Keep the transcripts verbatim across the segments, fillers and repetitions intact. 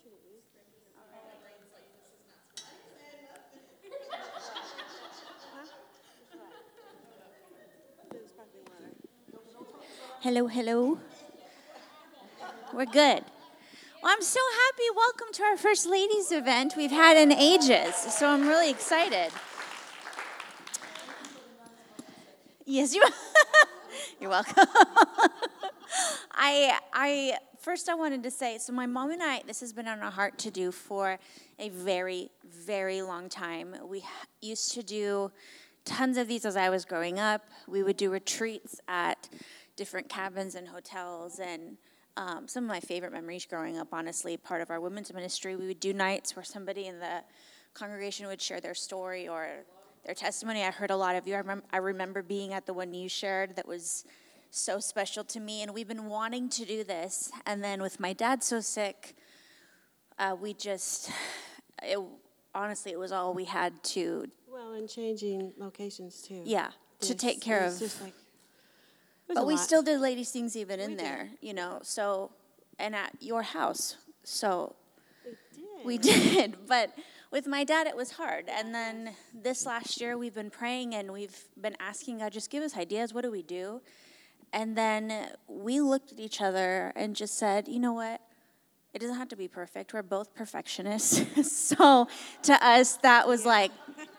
Hello, hello. We're good. Well, I'm so happy. Welcome to our first ladies event we've had in ages. So I'm really excited. Yes, you. You're welcome. I, I first I wanted to say, so my mom and I, this has been on our heart to do for a very, very long time. We used to do tons of these as I was growing up. We would do retreats at different cabins and hotels, and um, some of my favorite memories growing up, honestly, part of our women's ministry, we would do nights where somebody in the congregation would share their story or their testimony. I heard a lot of you. I, remember, I remember being at the one you shared that was so special to me, and we've been wanting to do this. And then with my dad so sick, uh, we just, it, honestly, it was all we had to. Well, and changing locations too. Yeah, to Yes, take care it was of. Just like, But we lot. still did ladies' things even in We there, did. you know. So, and at your house, so We did. we did. But with my dad, it was hard. And then this last year, we've been praying and we've been asking God, just give us ideas. What do we do? And then we looked at each other and just said, you know what? It doesn't have to be perfect. We're both perfectionists. So to us, that was yeah. like,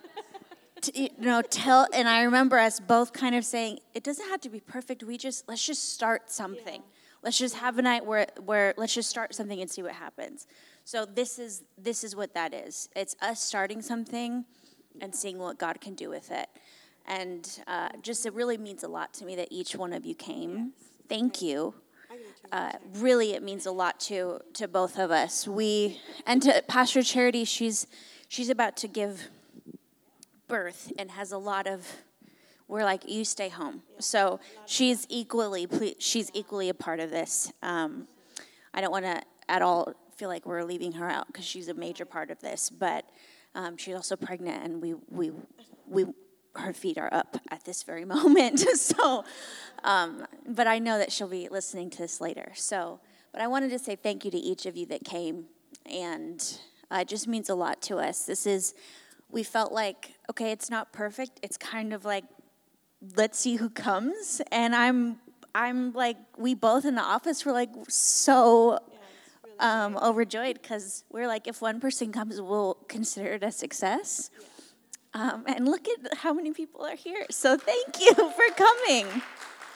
t- you know, tell. And I remember us both kind of saying, it doesn't have to be perfect. We just, let's just start something. Yeah. Let's just have a night where, where let's just start something and see what happens. So this is this is what that is. It's us starting something and seeing what God can do with it. And uh, just it really means a lot to me that each one of you came. Yes. Thank you. Uh, really, it means a lot to to both of us. We and to Pastor Charity, she's she's about to give birth and has a lot of. We're like, you stay home. So she's equally she's equally a part of this. Um, I don't want to at all feel like we're leaving her out because she's a major part of this. But um, she's also pregnant, and we we we. her feet are up at this very moment. so, um, but I know that she'll be listening to this later. So, but I wanted to say thank you to each of you that came, and uh, it just means a lot to us. This is, we felt like, okay, it's not perfect. It's kind of like, let's see who comes. And I'm, I'm like, we both in the office were like so yeah, really um, overjoyed because we're like, if one person comes, we'll consider it a success. Yeah. Um, and look at how many people are here. So thank you for coming. Yeah.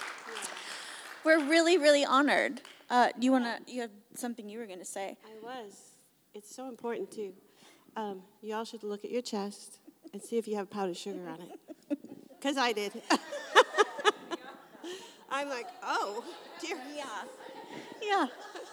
We're really, really honored. Uh, do you want to, you have something you were going to say? I was. It's so important, too. Um, you all should look at your chest and see if you have powdered sugar on it. Because I did. I'm like, oh, dear. Yeah. Yeah.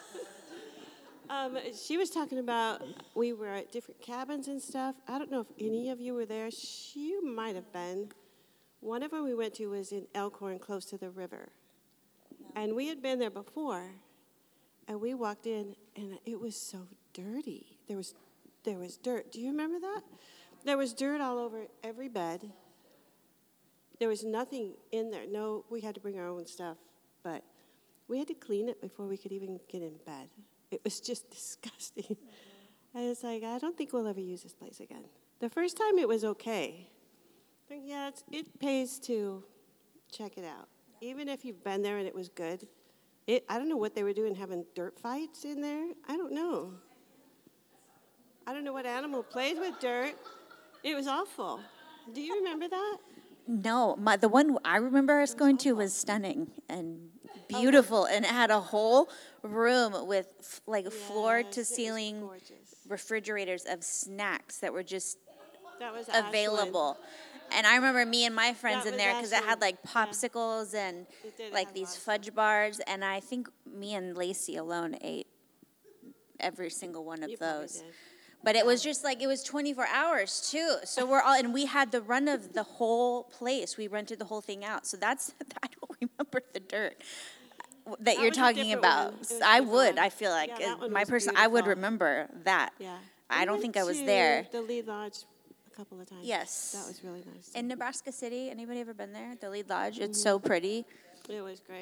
Um, she was talking about we were at different cabins and stuff. I don't know if any of you were there. You might have been. One of them we went to was in Elkhorn, close to the river. And we had been there before. And we walked in, and it was so dirty. There was, there was dirt. Do you remember that? There was dirt all over every bed. There was nothing in there. No, we had to bring our own stuff. But we had to clean it before we could even get in bed. It was just disgusting. Mm-hmm. And it's like, I don't think we'll ever use this place again. The first time it was okay. But yeah, it's, it pays to check it out. Even if you've been there and it was good. It, I don't know what they were doing, having dirt fights in there. I don't know. I don't know what animal plays with dirt. It was awful. Do you remember that? No, my, the one I remember us going awful. to was stunning and beautiful, okay. And it had a whole room with f- like yes, floor to ceiling refrigerators of snacks that were just that was available. Ashland. And I remember me and my friends that in there because it had like popsicles yeah. and like these fudge stuff. bars, and I think me and Lacey alone ate every single one of you those. But it was just like, it was twenty-four hours too. So we're all, and we had the run of the whole place. We rented the whole thing out. So that's, I don't remember the dirt that, that you're talking about. I would, one. I feel like. Yeah, my person, I would remember that. Yeah. I don't think I was there. The Lead Lodge a couple of times. Yes. That was really nice. In Nebraska City, anybody ever been there? The Lead Lodge, mm-hmm. It's so pretty. It was great.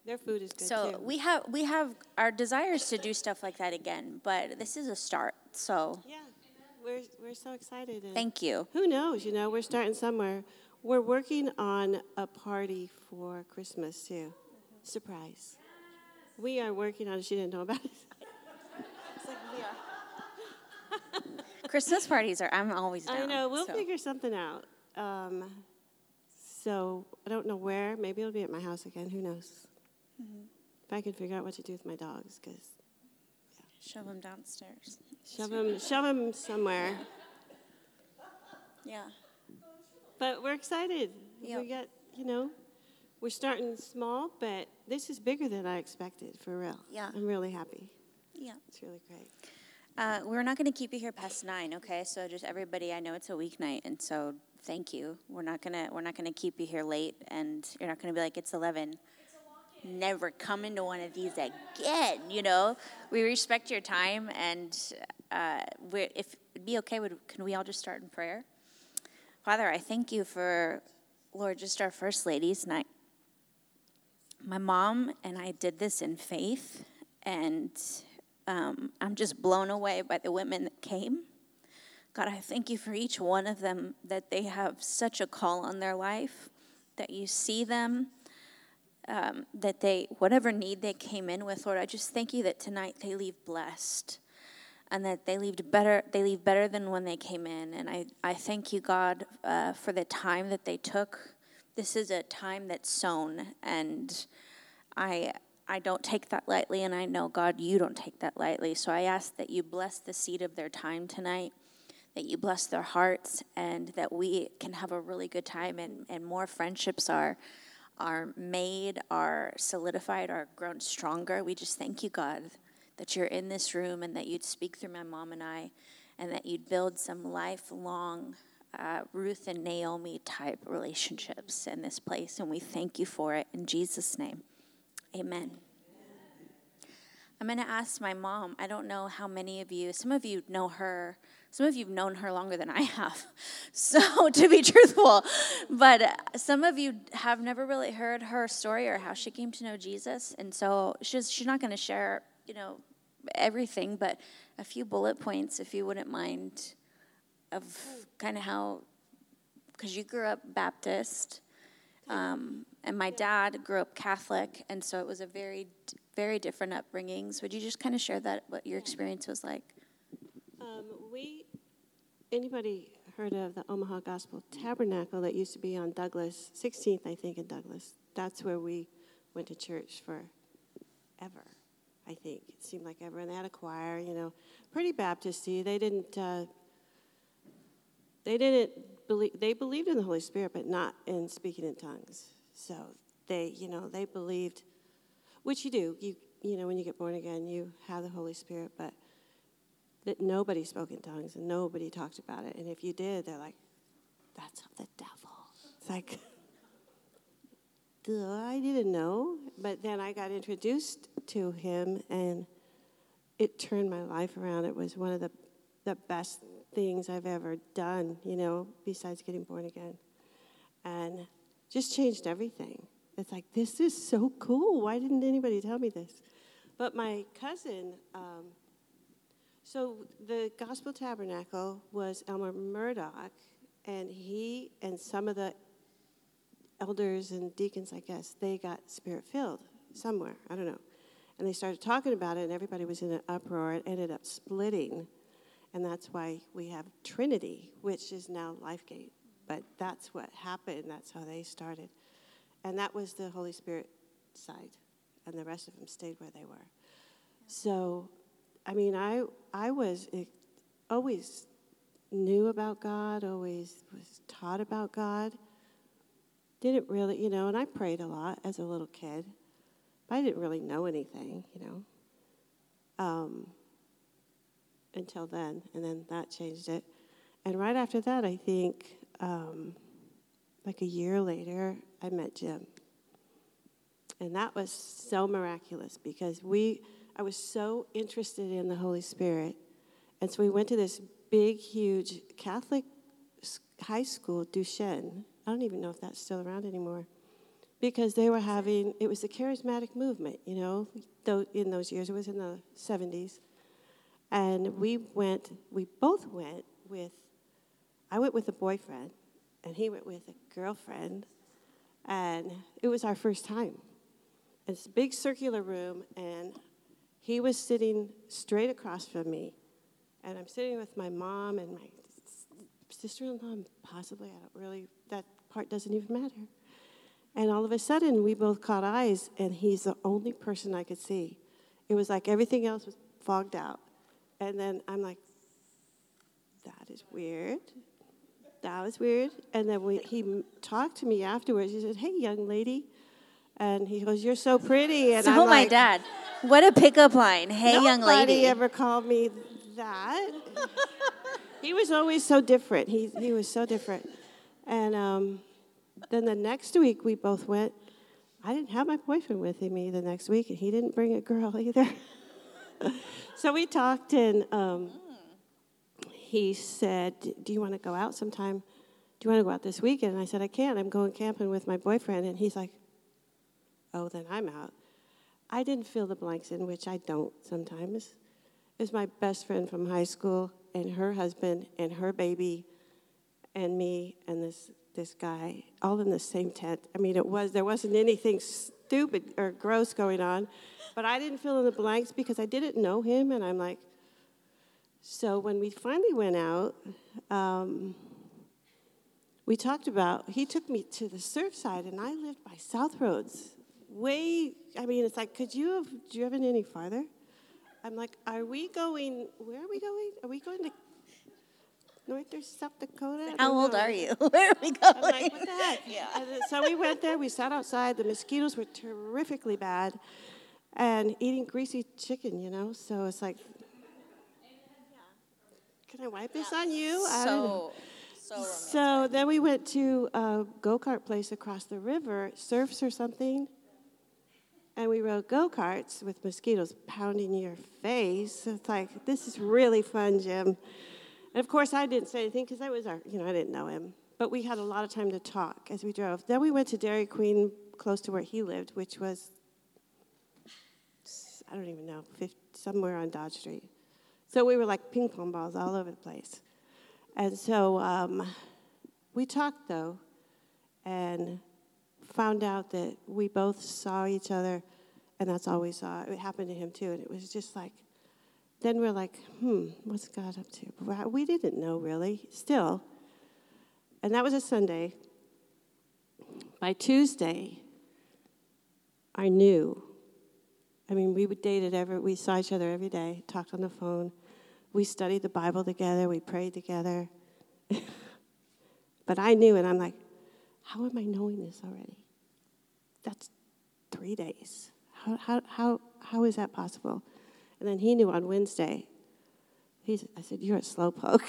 Their food is good So too. we have we have our desires to do stuff like that again, but this is a start. So Yeah, we're we're so excited. And thank you. who knows? You know, we're starting somewhere. We're working on a party for Christmas too. Surprise. We are working on it. She didn't know about it. It's like we are. Christmas parties are I'm always down. I know. We'll so. figure something out. Um, so I don't know where. Maybe it'll be at my house again. Who knows? Mm-hmm. If I can figure out what to do with my dogs, because Shove them downstairs. shove them, shove them somewhere. Yeah. But we're excited. Yep. We got, you know, we're starting small, but this is bigger than I expected, for real. Yeah. I'm really happy. Yeah. It's really great. Uh, we're not going to keep you here past nine, okay? So just everybody, I know it's a weeknight, and so thank you. We're not gonna we're not gonna keep you here late, and you're not gonna be like it's eleven. Never come into one of these again. You know, we respect your time, and uh, we're, if it'd be okay, would can we all just start in prayer? Father, I thank you for, Lord, just our first ladies night. My mom and I did this in faith, and um, I'm just blown away by the women that came. God, I thank you for each one of them, that they have such a call on their life, that you see them, um, that they, whatever need they came in with, Lord, I just thank you that tonight they leave blessed, and that they leave better, they leave better than when they came in. And I, I thank you, God, uh, for the time that they took. This is a time that's sown, and I I don't take that lightly, and I know, God, you don't take that lightly. So I ask that you bless the seed of their time tonight, that you bless their hearts, and that we can have a really good time, and, and more friendships are are made, are solidified, are grown stronger. We just thank you, God, that you're in this room, and that you'd speak through my mom and I, and that you'd build some lifelong uh, Ruth and Naomi type relationships in this place, and we thank you for it in Jesus' name. Amen. I'm going to ask my mom. I don't know how many of you, some of you know her, some of you have known her longer than I have, so to be truthful, but some of you have never really heard her story or how she came to know Jesus, and so she's she's not going to share, you know, everything, but a few bullet points, if you wouldn't mind, of kind of how, because you grew up Baptist, um, and my dad grew up Catholic, and so it was a very, very different upbringings. Would you just kind of share that, what your experience was like? Um, we, anybody heard of the Omaha Gospel Tabernacle that used to be on Douglas, sixteenth, I think, in Douglas? That's where we went to church for ever, I think. It seemed like ever. And they had a choir, you know, pretty Baptist-y. They didn't, uh, they didn't believe, they believed in the Holy Spirit, but not in speaking in tongues. So they, you know, they believed, which you do. You, you know, when you get born again, you have the Holy Spirit, but that nobody spoke in tongues and nobody talked about it. And if you did, they're like, that's of the devil. It's like, duh, I didn't know. But then I got introduced to him, and it turned my life around. It was one of the, the best things I've ever done, you know, besides getting born again. And just changed everything. It's like, this is so cool. Why didn't anybody tell me this? But my cousin... Um, So the Gospel Tabernacle was Elmer Murdoch, and he and some of the elders and deacons, I guess, they got spirit-filled somewhere. I don't know. And they started talking about it, and everybody was in an uproar. It ended up splitting, and that's why we have Trinity, which is now Lifegate. But that's what happened. That's how they started. And that was the Holy Spirit side, and the rest of them stayed where they were. So... I mean, I I was it, always knew about God, always was taught about God. Didn't really, you know, and I prayed a lot as a little kid, but I didn't really know anything, you know, um, until then, and then that changed it. And right after that, I think, um, like a year later, I met Jim. And that was so miraculous because we... I was so interested in the Holy Spirit. And so we went to this big, huge Catholic high school, Duchesne. I don't even know if that's still around anymore. because they were having, it was the charismatic movement, you know, though in those years, it was in the seventies. And we went, we both went with, I went with a boyfriend, and he went with a girlfriend, and it was our first time. It's a big circular room, and he was sitting straight across from me, and I'm sitting with my mom and my sister-in-law, possibly, I don't really, that part doesn't even matter. And all of a sudden, we both caught eyes, and he's the only person I could see. It was like everything else was fogged out. And then I'm like, that is weird. That was weird. And then we, he m- talked to me afterwards. He said, hey, young lady. And he goes, you're so pretty. And So I'm my like, dad. What a pickup line. Hey, young lady. Nobody ever called me that. He was always so different. He he was so different. And um, then the next week we both went. I didn't have my boyfriend with me the next week, and he didn't bring a girl either. So we talked, and um, he said, do you want to go out sometime? Do you want to go out this weekend? And I said, I can't. I'm going camping with my boyfriend. And he's like, oh, then I'm out. I didn't fill the blanks in, which I don't sometimes. It was my best friend from high school, and her husband, and her baby, and me, and this this guy, all in the same tent. I mean, it was there wasn't anything stupid or gross going on, but I didn't fill in the blanks because I didn't know him, and I'm like, so when we finally went out, um, we talked about, he took me to the surf side, and I lived by South Roads. Way, I mean, it's like, could you have driven any farther? I'm like, are we going, where are we going? Are we going to North or South Dakota? How old are you? Where are we going? I'm like, what the heck? Yeah. And then, so we went there, we sat outside, the mosquitoes were terrifically bad, and eating greasy chicken, you know? So it's like, can I wipe this on you? I don't know. So, so romantic. So then we went to a go-kart place across the river, surfs or something, and we rode go-karts with mosquitoes pounding your face. It's like, this is really fun, Jim. And of course, I didn't say anything because I was our, you know, I didn't know him. But we had a lot of time to talk as we drove. Then we went to Dairy Queen close to where he lived, which was, I don't even know, fifty, somewhere on Dodge Street. So we were like ping pong balls all over the place. And so um, we talked, though, and found out that we both saw each other, and that's all we saw. It happened to him, too, and it was just like, then we're like, hmm, what's God up to? Well, we didn't know, really, still. And that was a Sunday. By Tuesday, I knew. I mean, we dated every, we saw each other every day, talked on the phone. We studied the Bible together. We prayed together. But I knew, and I'm like, how am I knowing this already? That's three days. How how how how is that possible? And then he knew on Wednesday. He's, I said, you're a slowpoke.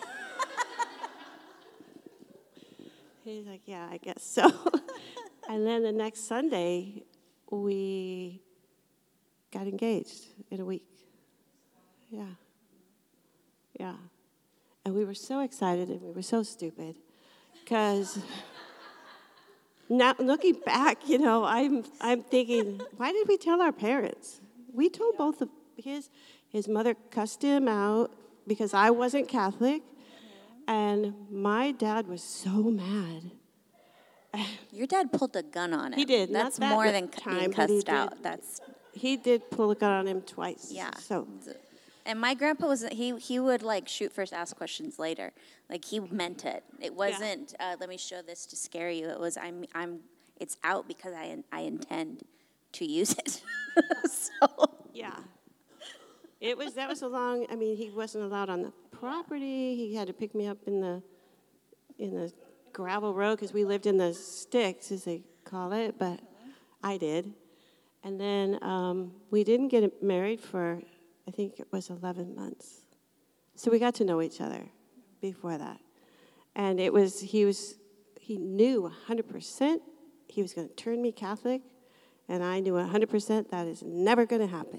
He's like, yeah, I guess so. And then the next Sunday, we got engaged in a week. Yeah. Yeah. And we were so excited and we were so stupid because now looking back, you know, I'm I'm thinking, why did we tell our parents? We told both of his his mother cussed him out because I wasn't Catholic, and my dad was so mad. Your dad pulled a gun on him. He did. Not That's that more mu- than time, being but he cussed did. out. That's He did pull a gun on him twice. yeah. So And my grandpa was he he would like shoot first, ask questions later. Like he meant it. It wasn't uh, let me show this to scare you. It was I'm I'm it's out because I I intend to use it. So yeah, it was that was a long. I mean, he wasn't allowed on the property. He had to pick me up in the in the gravel road because we lived in the sticks, as they call it. But I did, and then um, we didn't get married for. I think it was eleven months. So we got to know each other before that. And it was, he was, he knew one hundred percent he was going to turn me Catholic, and I knew one hundred percent that is never going to happen.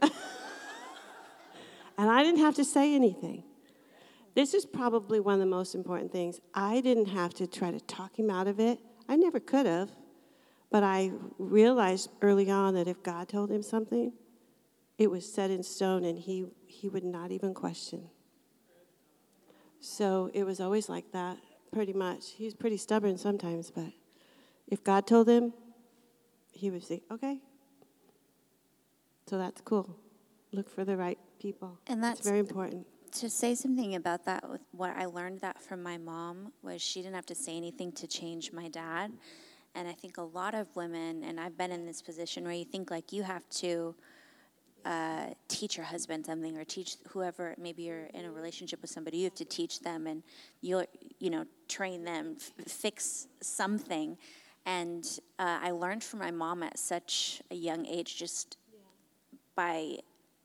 And I didn't have to say anything. This is probably one of the most important things. I didn't have to try to talk him out of it. I never could have. But I realized early on that if God told him something, it was set in stone, and he, he would not even question. So it was always like that, pretty much. He was pretty stubborn sometimes, but if God told him, he would say, okay. So that's cool. Look for the right people. And that's very important. To say something about that, with what I learned that from my mom was she didn't have to say anything to change my dad. And I think a lot of women, and I've been in this position where you think like you have to uh, teach your husband something, or teach whoever, maybe you're in a relationship with somebody, you have to teach them, and you'll, you know, train them, f- fix something. And uh, I learned from my mom at such a young age, just yeah. by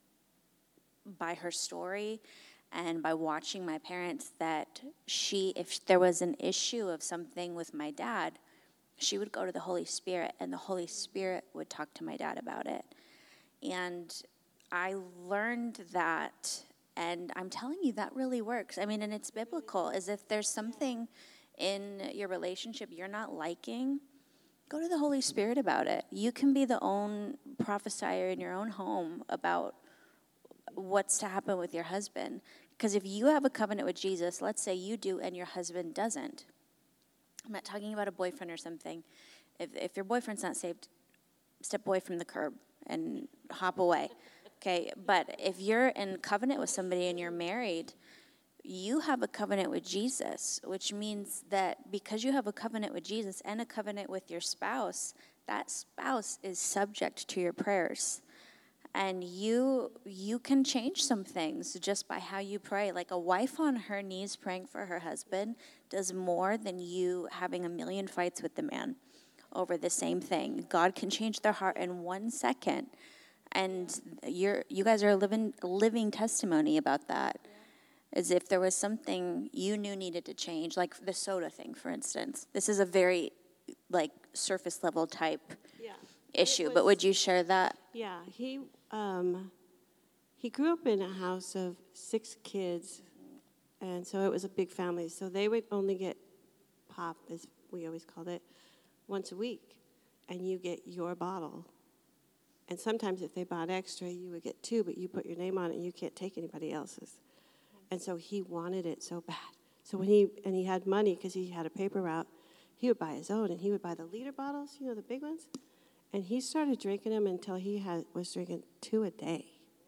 by her story and by watching my parents, that she, if there was an issue of something with my dad, she would go to the Holy Spirit, and the Holy Spirit would talk to my dad about it. And I learned that, and I'm telling you, that really works. I mean, and it's biblical, is if there's something in your relationship you're not liking, go to the Holy Spirit about it. You can be the own prophesier in your own home about what's to happen with your husband. Because if you have a covenant with Jesus, let's say you do and your husband doesn't. I'm not talking about a boyfriend or something. If if your boyfriend's not saved, step away from the curb and hop away. Okay, but if you're in covenant with somebody and you're married, you have a covenant with Jesus, which means that because you have a covenant with Jesus and a covenant with your spouse, that spouse is subject to your prayers. And you you can change some things just by how you pray. Like a wife on her knees praying for her husband does more than you having a million fights with the man over the same thing. God can change their heart in one second. And you're you guys are a living living testimony about that. As if there was something you knew needed to change, like the soda thing, for instance. This is a very like surface level type yeah. issue, was, but would you share that? Yeah, he um, he grew up in a house of six kids, and so it was a big family. So they would only get pop, as we always called it, once a week, and you get your bottle. And sometimes if they bought extra, you would get two, but you put your name on it, and you can't take anybody else's. And so he wanted it so bad. So when he, and he had money because he had a paper route, he would buy his own, and he would buy the liter bottles, you know, the big ones. And he started drinking them until he had, was drinking two a day.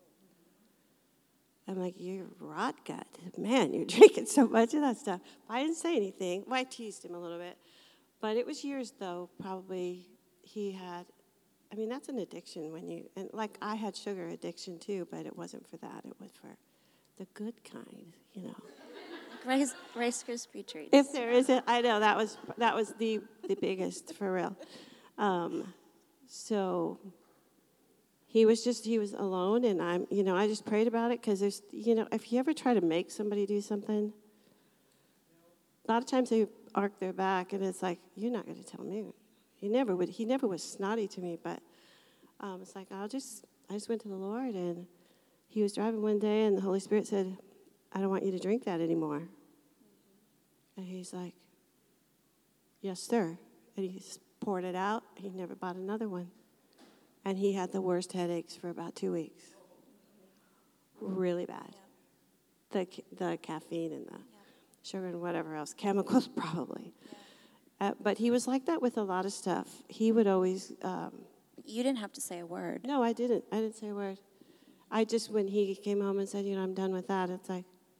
I'm like, you're rot gut. Man, you're drinking so much of that stuff. I didn't say anything. Well, I teased him a little bit. But it was years, though, probably he had, I mean, that's an addiction when you, and like I had sugar addiction too, but it wasn't for that. It was for the good kind, you know. Rice, Rice Krispie treats. If there isn't, I know, that was that was the, the biggest, for real. Um, so he was just, he was alone, and I'm, you know, I just prayed about it, because there's, you know, if you ever try to make somebody do something, a lot of times they arc their back, and it's like, you're not going to tell me. He never would, he never was snotty to me, but um, it's like, I'll just, I just went to the Lord, and he was driving one day, and the Holy Spirit said, I don't want you to drink that anymore. And he's like, yes, sir. And he poured it out. He never bought another one. And he had the worst headaches for about two weeks. Really bad. The the caffeine and the sugar and whatever else. Chemicals, probably. Uh, but he was like that with a lot of stuff. He would always... Um, you didn't have to say a word. No, I didn't. I didn't say a word. I just, when he came home and said, you know, I'm done with that, it's like...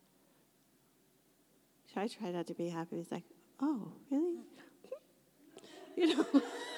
I try not to be happy. It's like, oh, really? You know,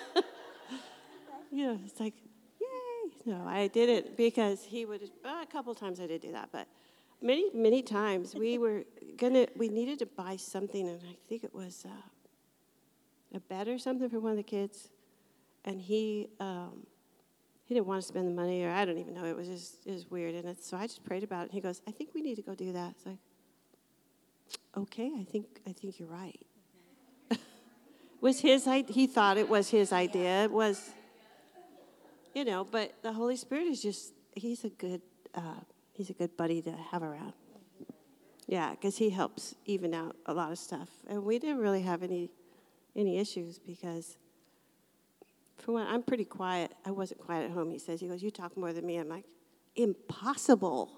you know, it's like, yay. No, I didn't, because he would, well, a couple times I did do that, but many, many times we were gonna, we needed to buy something, and I think it was uh, a bed or something for one of the kids, and he, um, he didn't want to spend the money, or I don't even know. It was just, it was weird, and it's, so I just prayed about it, and he goes, I think we need to go do that. It's like, okay, I think I think you're right. was his he thought it was his idea. It was, you know, but the Holy Spirit is just, he's a good uh, he's a good buddy to have around. Yeah, because he helps even out a lot of stuff, and we didn't really have any any issues, because for one, I'm pretty quiet. I wasn't quiet at home, he says. He goes, you talk more than me. I'm like, impossible.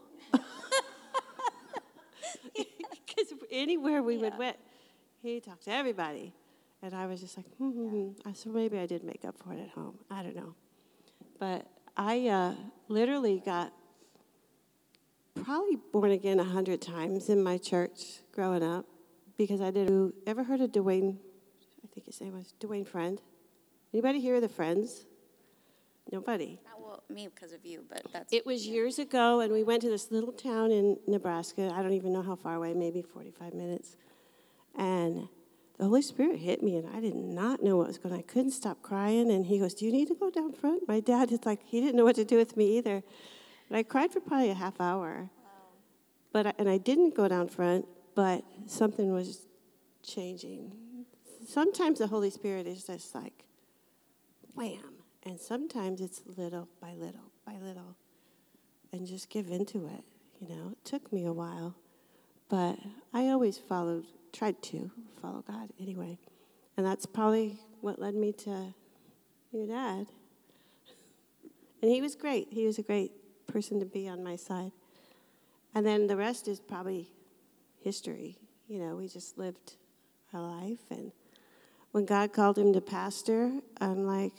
Because anywhere we Yeah. would went, he talked to everybody. And I was just like, hmm, hmm, hmm. I- so maybe I did make up for it at home. I don't know. But I uh, literally got probably born again a hundred times in my church growing up because I did. Ever heard of Dwayne? I think his name was Dwayne Friend. Anybody hear of the Friends? Nobody. Not well, me because of you, but that's. It was years ago, and we went to this little town in Nebraska. I don't even know how far away, maybe forty-five minutes. And the Holy Spirit hit me, and I did not know what was going on. I couldn't stop crying, and he goes, do you need to go down front? My dad is like, he didn't know what to do with me either. And I cried for probably a half hour. Wow. But I, and I didn't go down front, but something was changing. Sometimes the Holy Spirit is just like, wham. And sometimes it's little by little by little. And just give into it, you know. It took me a while. But I always followed, tried to follow God anyway. And that's probably what led me to your dad. And he was great. He was a great person to be on my side. And then the rest is probably history. You know, we just lived our life. And when God called him to pastor, I'm like,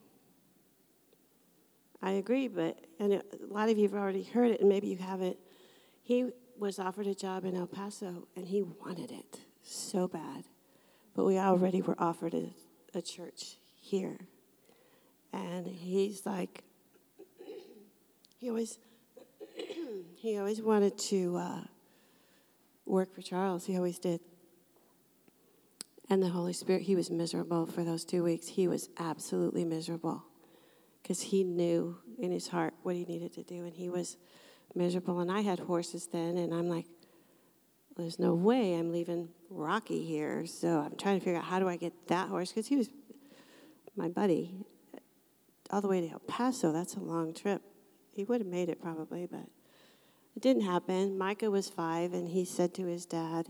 I agree, but and a lot of you have already heard it, and maybe you haven't. He was offered a job in El Paso, and he wanted it so bad. But we already were offered a, a church here. And he's like, he always, he always wanted to uh, work for Charles. He always did. And the Holy Spirit, he was miserable for those two weeks. He was absolutely miserable because he knew in his heart what he needed to do, and he was miserable. And I had horses then, and I'm like, there's no way I'm leaving Rocky here. So I'm trying to figure out how do I get that horse, because he was my buddy all the way to El Paso. That's a long trip. He would have made it probably, but it didn't happen. Micah was five, and he said to his dad,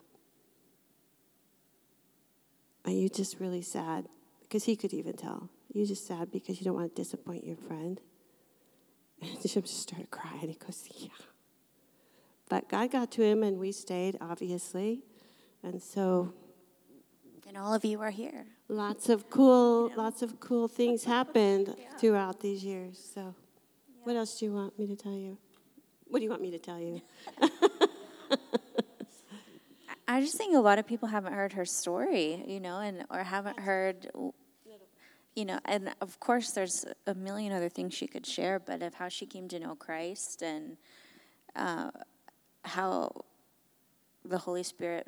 are you just really sad? Because he could even tell. You're just sad because you don't want to disappoint your friend. And Jim just started crying. He goes, yeah. But God got to him, and we stayed, obviously. And so... And all of you are here. Lots of cool, You know? lots of cool things happened Yeah. throughout these years. So Yeah. what else do you want me to tell you? What do you want me to tell you? I just think a lot of people haven't heard her story, you know, and or haven't heard, you know, and of course there's a million other things she could share, but of how she came to know Christ and uh, how the Holy Spirit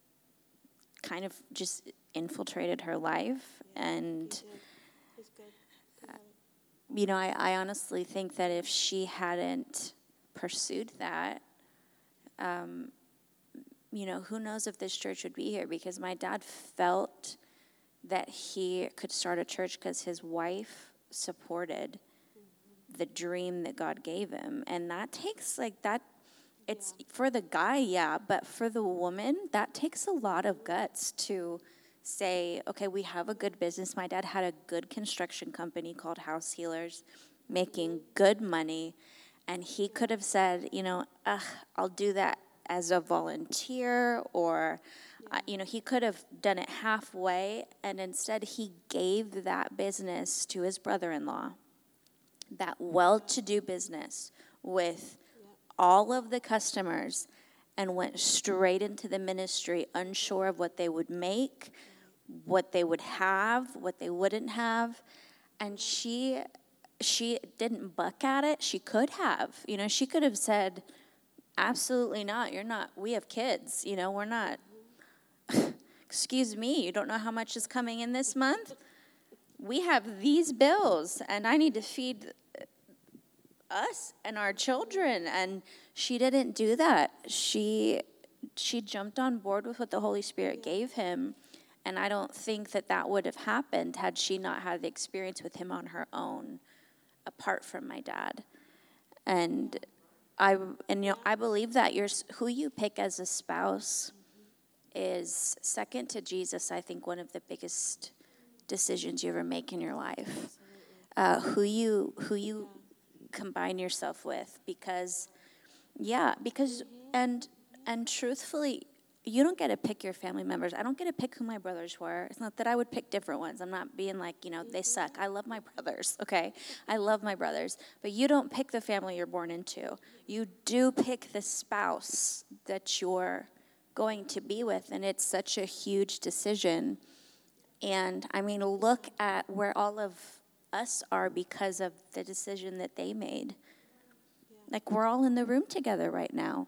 kind of just infiltrated her life. And, uh, you know, I, I honestly think that if she hadn't pursued that, um, you know, who knows if this church would be here, because my dad felt that he could start a church because his wife supported the dream that God gave him. And that takes, like, that, it's yeah. for the guy, yeah, but for the woman, that takes a lot of guts to say, okay, we have a good business. My dad had a good construction company called House Healers, making good money, and he could have said, you know, Ugh, I'll do that as a volunteer, or, yeah. uh, you know, he could have done it halfway, and instead he gave that business to his brother-in-law, that well-to-do business with yeah. all of the customers, and went straight into the ministry, unsure of what they would make, what they would have, what they wouldn't have, and she, she didn't buck at it. She could have, you know, she could have said, absolutely not. You're not. We have kids. You know, we're not. Excuse me. You don't know how much is coming in this month? We have these bills, and I need to feed us and our children. And she didn't do that. She she jumped on board with what the Holy Spirit gave him. And I don't think that that would have happened had she not had the experience with him on her own, apart from my dad. And I and you know I believe that your who you pick as a spouse is second to Jesus. I think one of the biggest decisions you ever make in your life, uh, who you who you combine yourself with, because yeah, because and and truthfully, you don't get to pick your family members. I don't get to pick who my brothers were. It's not that I would pick different ones. I'm not being like, you know, they suck. I love my brothers, okay? I love my brothers. But you don't pick the family you're born into. You do pick the spouse that you're going to be with, and it's such a huge decision. And I mean, look at where all of us are because of the decision that they made. Like, we're all in the room together right now.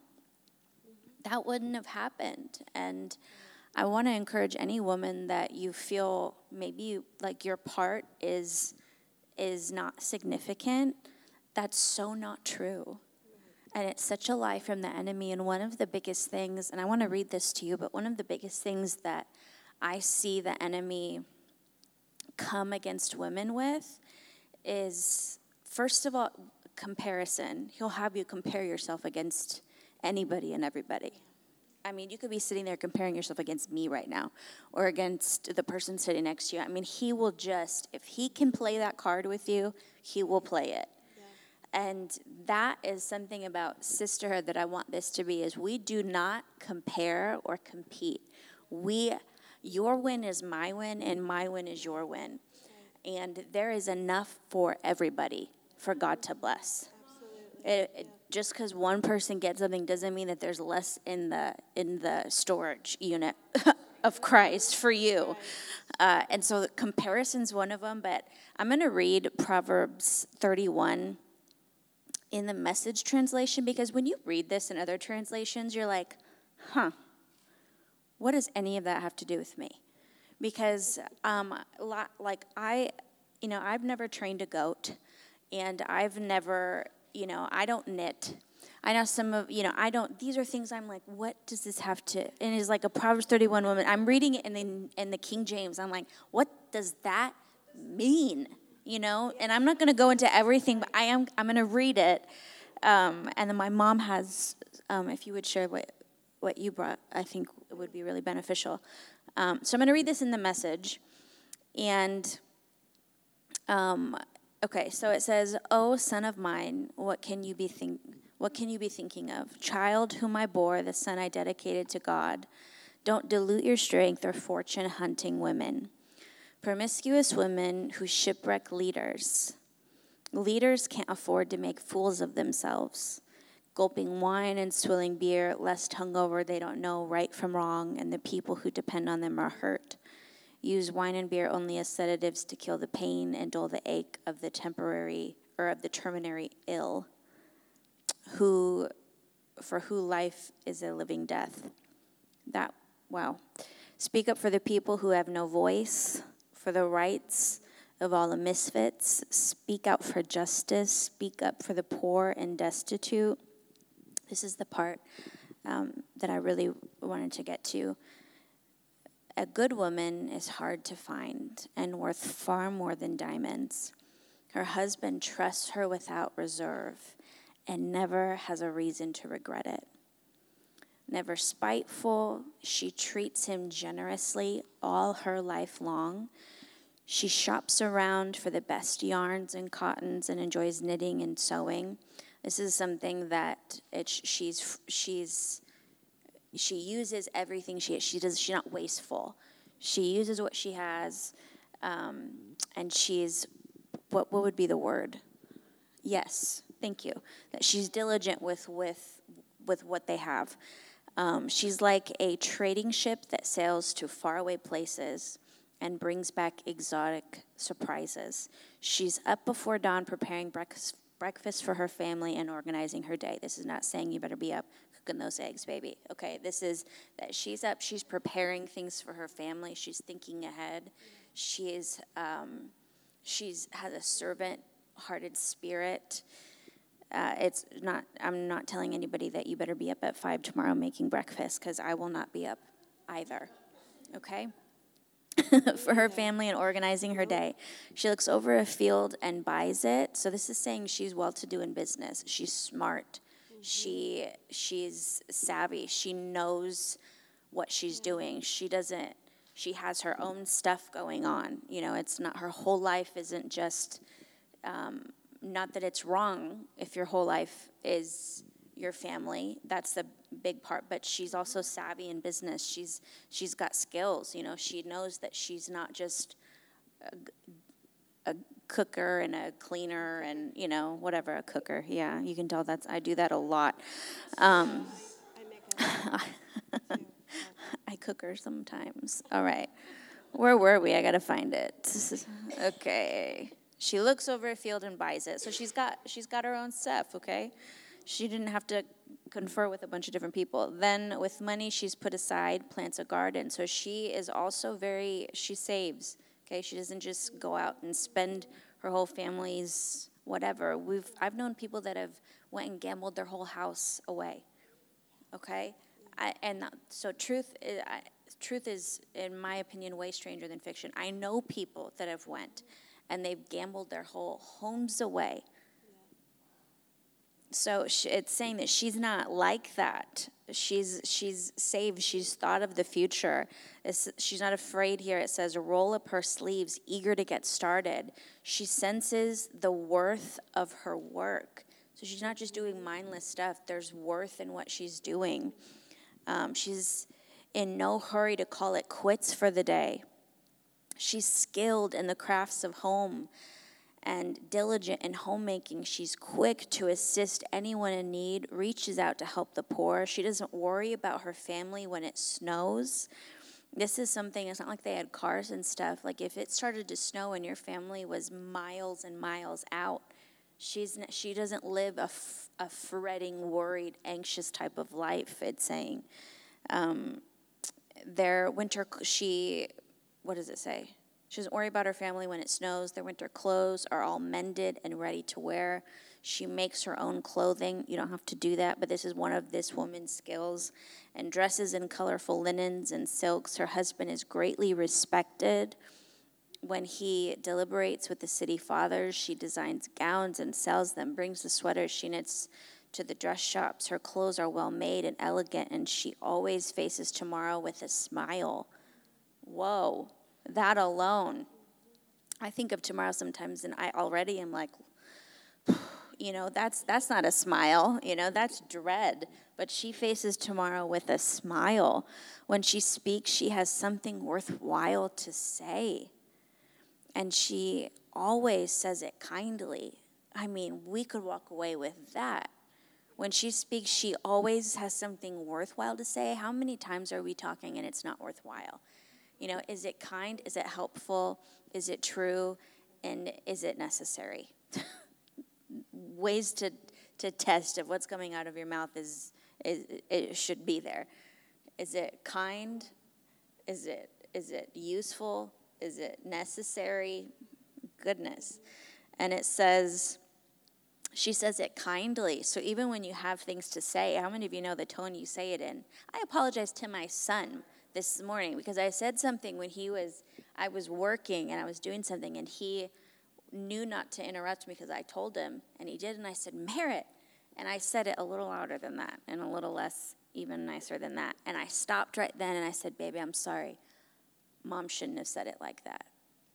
That wouldn't have happened. And I want to encourage any woman that you feel maybe like your part is is not significant. That's so not true. And it's such a lie from the enemy. And one of the biggest things, and I want to read this to you, but one of the biggest things that I see the enemy come against women with is, first of all, comparison. He'll have you compare yourself against anybody and everybody. I mean, you could be sitting there comparing yourself against me right now or against the person sitting next to you. I mean, he will just, if he can play that card with you, he will play it. Yeah. And that is something about sisterhood that I want this to be, is we do not compare or compete. We, your win is my win and my win is your win. And there is enough for everybody for God to bless. It, it, just because one person gets something doesn't mean that there's less in the in the storage unit of Christ for you. Uh, and so the comparison's one of them, but I'm going to read Proverbs thirty-one in the Message translation, because when you read this in other translations, you're like, huh, what does any of that have to do with me? Because, um, like, I, you know, I've never trained a goat, and I've never... You know, I don't knit. I know some of, you know, I don't, these are things I'm like, what does this have to, and it's like a Proverbs thirty-one woman. I'm reading it in the, in the King James. I'm like, what does that mean? You know, and I'm not going to go into everything, but I am, I'm going to read it. Um, and then my mom has, um, if you would share what, what you brought, I think it would be really beneficial. Um, so I'm going to read this in the Message. And, um, Okay, so it says, "O son of mine, what can you be think what can you be thinking of? Child whom I bore, the son I dedicated to God. Don't dilute your strength or fortune hunting women. Promiscuous women who shipwreck leaders. Leaders can't afford to make fools of themselves, gulping wine and swilling beer, lest hungover they don't know right from wrong, and the people who depend on them are hurt. Use wine and beer only as sedatives to kill the pain and dull the ache of the temporary or of the terminary ill, who for who life is a living death." That, wow. "Speak up for the people who have no voice, for the rights of all the misfits. Speak out for justice. Speak up for the poor and destitute." This is the part um, that I really wanted to get to. "A good woman is hard to find and worth far more than diamonds. Her husband trusts her without reserve and never has a reason to regret it. Never spiteful, she treats him generously all her life long. She shops around for the best yarns and cottons and enjoys knitting and sewing." This is something that it's, she's she's... She uses everything she has. She does. She's not wasteful. She uses what she has, um, and she's what? What would be the word? Yes, thank you. That she's diligent with with with what they have. Um, she's like a trading ship that sails to faraway places and brings back exotic surprises. She's up before dawn preparing breakfast breakfast for her family and organizing her day. This is not saying you better be up cooking those eggs, baby. Okay, this is that she's up, she's preparing things for her family, she's thinking ahead. She's um, she's has a servant-hearted spirit. Uh, it's not. I'm not telling anybody that you better be up at five tomorrow making breakfast, because I will not be up either. Okay. For her family and organizing her day. She looks over a field and buys it. So this is saying she's well-to-do in business. She's smart. Mm-hmm. She she's savvy. She knows what she's doing. She doesn't She has her own stuff going on. You know, it's not, her whole life isn't just, um, not that it's wrong if your whole life is your family. That's the big part. But she's also savvy in business. She's she's got skills. You know, she knows that she's not just a, a cooker and a cleaner and, you know, whatever, a cooker. Yeah, you can tell that's, I do that a lot. Um, I make a too. I cook her sometimes. All right. Where were we? I got to find it. Okay. She looks over a field and buys it. So she's got she's got her own stuff, okay? She didn't have to confer with a bunch of different people. Then with money she's put aside, plants a garden. So she is also very, she saves, okay? She doesn't just go out and spend her whole family's whatever. We've I've known people that have went and gambled their whole house away, okay? I, and so truth is, I, truth is, in my opinion, way stranger than fiction. I know people that have went and they've gambled their whole homes away. So she, it's saying that she's not like that. She's she's saved. She's thought of the future. It's, she's not afraid here. It says, roll up her sleeves, eager to get started. She senses the worth of her work. So she's not just doing mindless stuff. There's worth in what she's doing. Um, she's in no hurry to call it quits for the day. She's skilled in the crafts of home and diligent in homemaking. She's quick to assist anyone in need, reaches out to help the poor. She doesn't worry about her family when it snows. This is something, it's not like they had cars and stuff. Like if it started to snow and your family was miles and miles out, she's she doesn't live a, f- a fretting, worried, anxious type of life, it's saying. Um, their winter, she, what does it say? She doesn't worry about her family when it snows. Their winter clothes are all mended and ready to wear. She makes her own clothing. You don't have to do that, but this is one of this woman's skills. And dresses in colorful linens and silks. Her husband is greatly respected. When he deliberates with the city fathers, she designs gowns and sells them, brings the sweaters she knits to the dress shops. Her clothes are well made and elegant, and she always faces tomorrow with a smile. Whoa. That alone, I think of tomorrow sometimes, and I already am like, you know, that's that's not a smile, you know, that's dread. But she faces tomorrow with a smile. When she speaks, she has something worthwhile to say. And she always says it kindly. I mean, we could walk away with that. When she speaks, she always has something worthwhile to say. How many times are we talking and it's not worthwhile? You know, is it kind? Is it helpful? Is it true? And is it necessary? Ways to, to test if what's coming out of your mouth is, is it should be there. Is it kind? Is it is it useful? Is it necessary? Goodness. And it says, she says it kindly. So even when you have things to say, how many of you know the tone you say it in? I apologize to my son this morning because I said something when he was, I was working and I was doing something and he knew not to interrupt me because I told him and he did, and I said, Merritt. And I said it a little louder than that and a little less, even nicer than that. And I stopped right then and I said, baby, I'm sorry. Mom shouldn't have said it like that.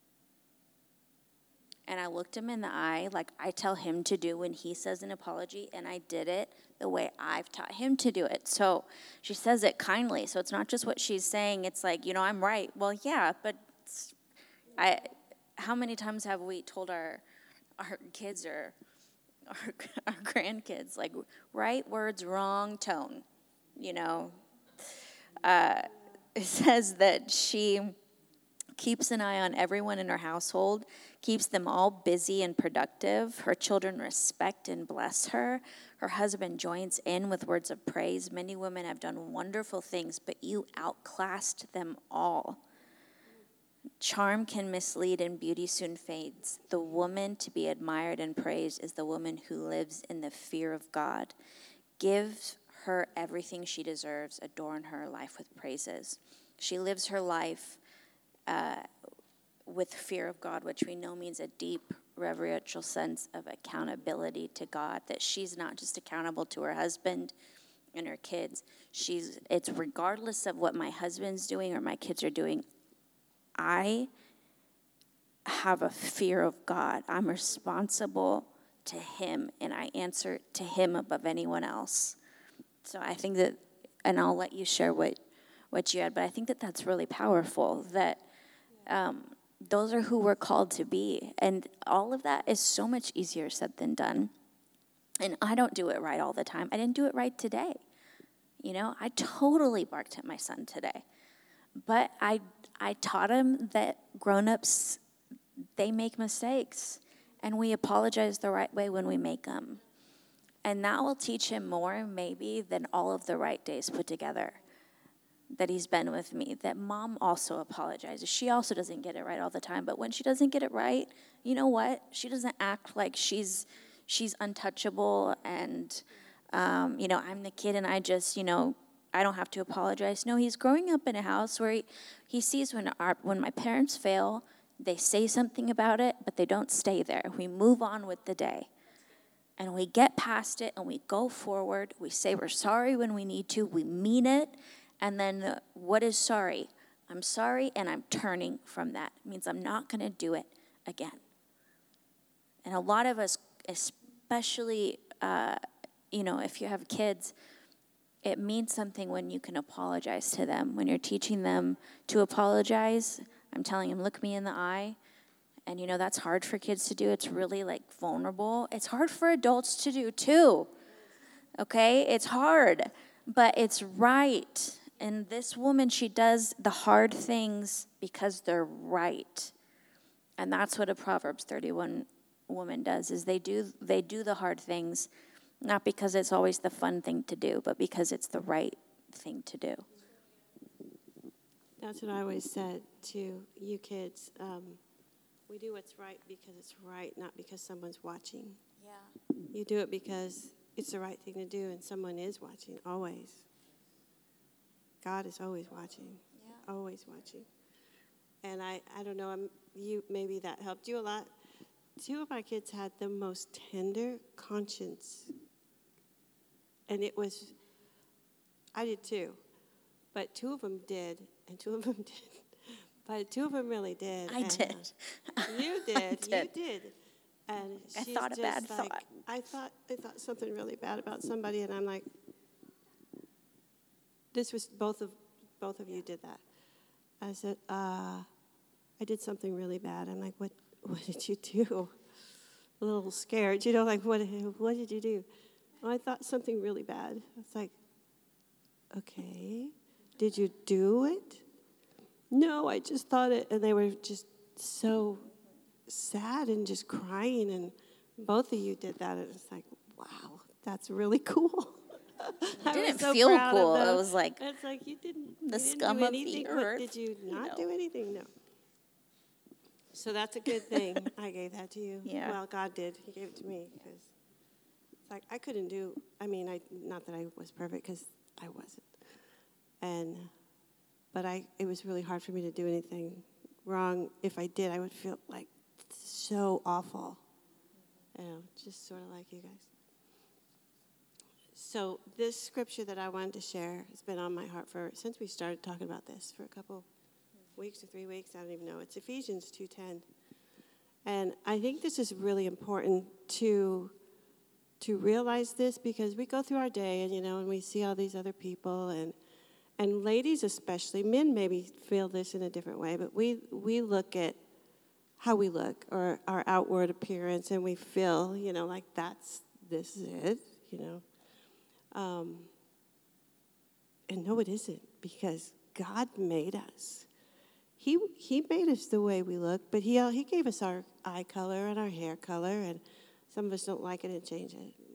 And I looked him in the eye like I tell him to do when he says an apology, and I did it the way I've taught him to do it. So she says it kindly. So it's not just what she's saying. It's like, you know, I'm right. Well, yeah, but I. How many times have we told our our kids or our, our grandkids, like, right words, wrong tone, you know? Uh, it says that she keeps an eye on everyone in her household, keeps them all busy and productive. Her children respect and bless her. Her husband joins in with words of praise. Many women have done wonderful things, but you outclassed them all. Charm can mislead and beauty soon fades. The woman to be admired and praised is the woman who lives in the fear of God. Give her everything she deserves. Adorn her life with praises. She lives her life uh, with fear of God, which we know means a deep reverential sense of accountability to God, that she's not just accountable to her husband and her kids. She's it's regardless of what my husband's doing or my kids are doing, I have a fear of God. I'm responsible to him, and I answer to him above anyone else. So I think that, and I'll let you share what, what you had, but I think that that's really powerful, that um, those are who we're called to be. And all of that is so much easier said than done. And I don't do it right all the time. I didn't do it right today. You know, I totally barked at my son today. But I I taught him that grown-ups, they make mistakes. And we apologize the right way when we make them. And that will teach him more, maybe, than all of the right days put together that he's been with me. That mom also apologizes. She also doesn't get it right all the time. But when she doesn't get it right, you know what? She doesn't act like she's she's untouchable and, um, you know, I'm the kid and I just, you know, I don't have to apologize. No, he's growing up in a house where he, he sees when our when my parents fail, they say something about it, but they don't stay there. We move on with the day. And we get past it and we go forward. We say we're sorry when we need to. We mean it. And then uh, what is sorry? I'm sorry and I'm turning from that. It means I'm not going to do it again. And a lot of us, especially, uh, you know, if you have kids, it means something when you can apologize to them. When you're teaching them to apologize, I'm telling them, look me in the eye. And, you know, that's hard for kids to do. It's really, like, vulnerable. It's hard for adults to do, too. Okay? It's hard. But it's right. And this woman, she does the hard things because they're right. And that's what a Proverbs thirty-one woman does, is they do they do the hard things, not because it's always the fun thing to do, but because it's the right thing to do. That's what I always said to you kids. Um, we do what's right because it's right, not because someone's watching. Yeah. You do it because it's the right thing to do, and someone is watching, always. God is always watching, yeah. Always watching. And I, I don't know, I'm, you maybe that helped you a lot. Two of my kids had the most tender conscience. And it was, I did too. But two of them did, and two of them didn't. But two of them really did. I and, did. Uh, you did. did. You did. And I she's thought a just bad like, thought. I thought I thought something really bad about somebody, and I'm like, this was both of both of you did that. I said, uh, I did something really bad. I'm like, what? What did you do? A little scared, you know, like what? What did you do? Oh, I thought something really bad. It's like, okay, did you do it? No, I just thought it, and they were just so sad and just crying, and both of you did that. And it's like, wow, that's really cool. It didn't so feel cool. It was like, it's like you didn't, the you didn't scum do of anything. the What, earth. did you not you know. do anything? No. So that's a good thing. I gave that to you. Yeah. Well, God did. He gave it to me because it's like I couldn't do. I mean, I not that I was perfect because I wasn't, and but I it was really hard for me to do anything wrong. If I did, I would feel like so awful. You know, just sort of like you guys. So this scripture that I wanted to share has been on my heart for since we started talking about this for a couple weeks or three weeks. I don't even know. It's Ephesians two ten, and I think this is really important to to realize this because we go through our day and you know and we see all these other people and and ladies especially, men maybe feel this in a different way, but we we look at how we look or our outward appearance and we feel you know like that's this is it you know. Um, and no, it isn't, because God made us. He He made us the way we look, but He He gave us our eye color and our hair color, and some of us don't like it and change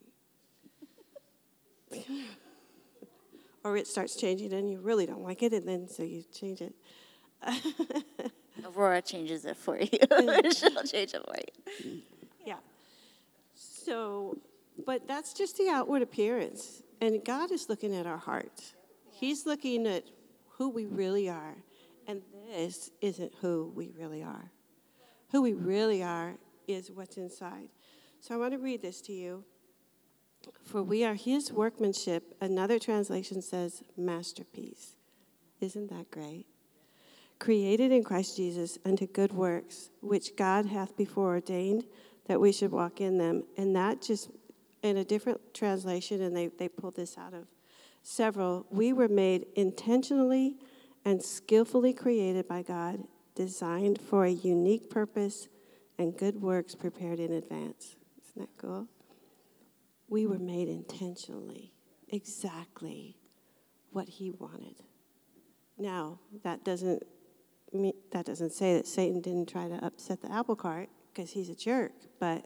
it. Or it starts changing and you really don't like it, and then so you change it. Aurora changes it for you. She'll change it for you. Yeah. So, but that's just the outward appearance. And God is looking at our heart. He's looking at who we really are. And this isn't who we really are. Who we really are is what's inside. So I want to read this to you. For we are His workmanship. Another translation says masterpiece. Isn't that great? created in Christ Jesus unto good works, which God hath before ordained that we should walk in them. And that just, in a different translation, and they, they pulled this out of several, we were made intentionally and skillfully created by God, designed for a unique purpose and good works prepared in advance. Isn't that cool? We were made intentionally, exactly what he wanted. Now, that doesn't mean, that doesn't say that Satan didn't try to upset the apple cart, because he's a jerk, but,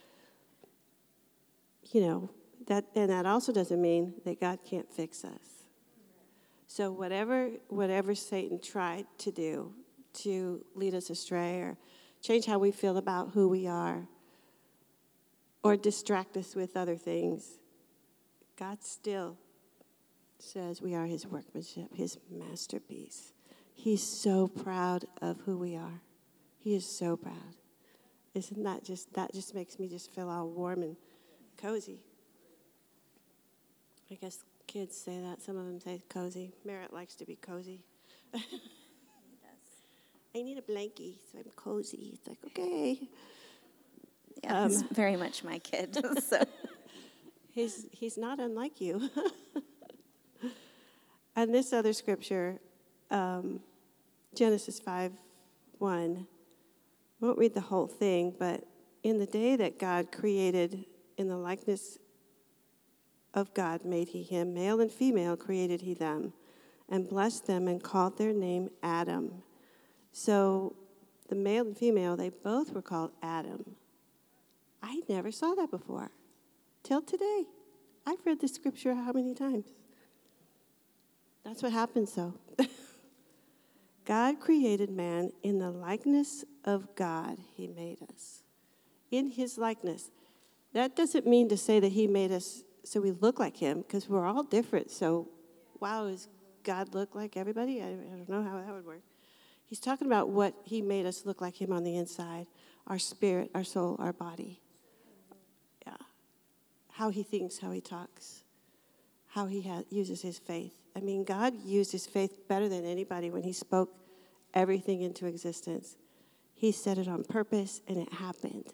you know, that, and that also doesn't mean that God can't fix us. So whatever whatever Satan tried to do to lead us astray or change how we feel about who we are or distract us with other things, God still says we are his workmanship, his masterpiece. He's so proud of who we are. He is so proud. Isn't that just, that just makes me just feel all warm and cozy. I guess kids say that. Some of them say cozy. Merritt likes to be cozy. He does. I need a blankie, so I'm cozy. It's like, okay. Yeah, um, he's very much my kid. So he's he's not unlike you. And this other scripture, um, Genesis five one. I won't read the whole thing, but in the day that God created, in the likeness of God made he him, male and female created he them, and blessed them and called their name Adam. So the male and female, they both were called Adam. I never saw that before, till today. I've read the scripture how many times? That's what happens, though. God created man in the likeness of God. He made us in his likeness. That doesn't mean to say that he made us so we look like him, because we're all different. So, wow, does God look like everybody? I, I don't know how that would work. He's talking about what he made us look like him on the inside, our spirit, our soul, our body. Yeah. How he thinks, how he talks, how he ha- uses his faith. I mean, God used his faith better than anybody when he spoke everything into existence. He said it on purpose, and it happened.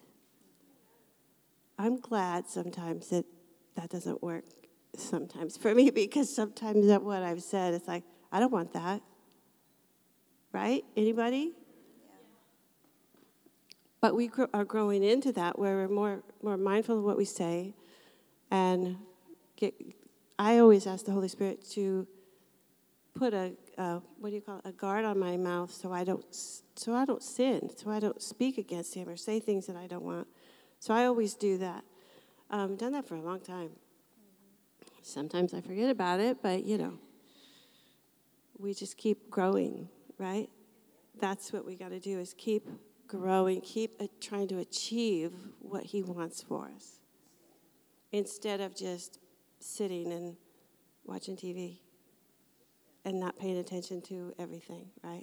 I'm glad sometimes that that doesn't work sometimes for me, because sometimes that what I've said, it's like, I don't want that. Right? Anybody? Yeah. But we gr- are growing into that, where we're more, more mindful of what we say, and get, I always ask the Holy Spirit to put a, uh, what do you call it, a guard on my mouth, so I don't, so I don't sin, so I don't speak against him or say things that I don't want. So I always do that. Um, done that for a long time. Mm-hmm. Sometimes I forget about it, but you know, we just keep growing, right? That's what we got to do, is keep growing, keep uh, trying to achieve what he wants for us, instead of just sitting and watching T V and not paying attention to everything, right?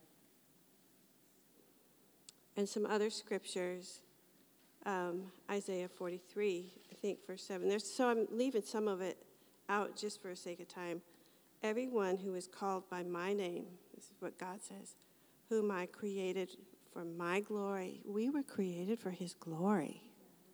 And some other scriptures, um, Isaiah forty-three, I think, verse seven. There's, so I'm leaving some of it out just for the sake of time. Everyone who is called by my name, this is what God says, whom I created for my glory. We were created for his glory.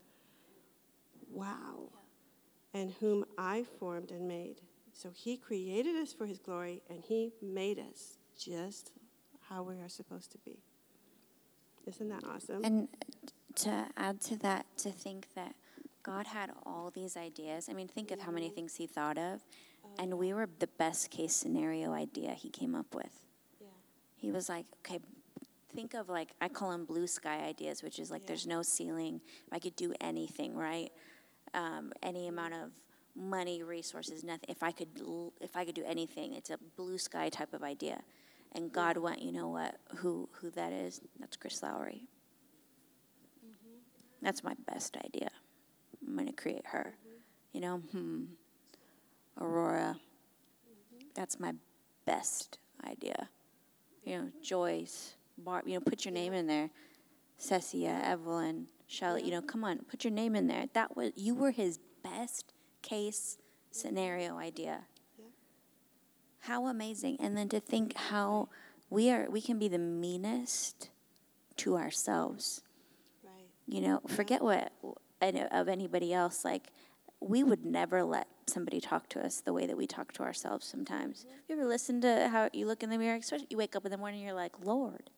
Wow. And whom I formed and made. So he created us for his glory, and he made us just how we are supposed to be. Isn't that awesome? And to add to that, to think that God had all these ideas. I mean, think of how many things he thought of, and we were the best case scenario idea he came up with. Yeah. He was like, okay, think of, like, I call them blue sky ideas, which is like yeah. there's no ceiling. If I could do anything, right? Um, any amount of money, resources, nothing. If I could, if I could do anything, it's a blue sky type of idea. And God yeah. went, you know what? Who who that is? That's Chris Lowry. Mm-hmm. That's my best idea. I'm going to create her. Mm-hmm. You know, hmm. Aurora. Mm-hmm. That's my best idea. You know, Joyce, Barb. You know, put your name in there. Cecilia, Evelyn, Shelley. Yeah. You know, come on, put your name in there. That was you were his best case scenario idea. Yeah. How amazing. And then to think how we are we can be the meanest to ourselves. Right. You know, forget what of anybody else. Like, we would never let somebody talk to us the way that we talk to ourselves sometimes. Mm-hmm. You ever listen to how you look in the mirror? Especially you wake up in the morning, you're like, Lord,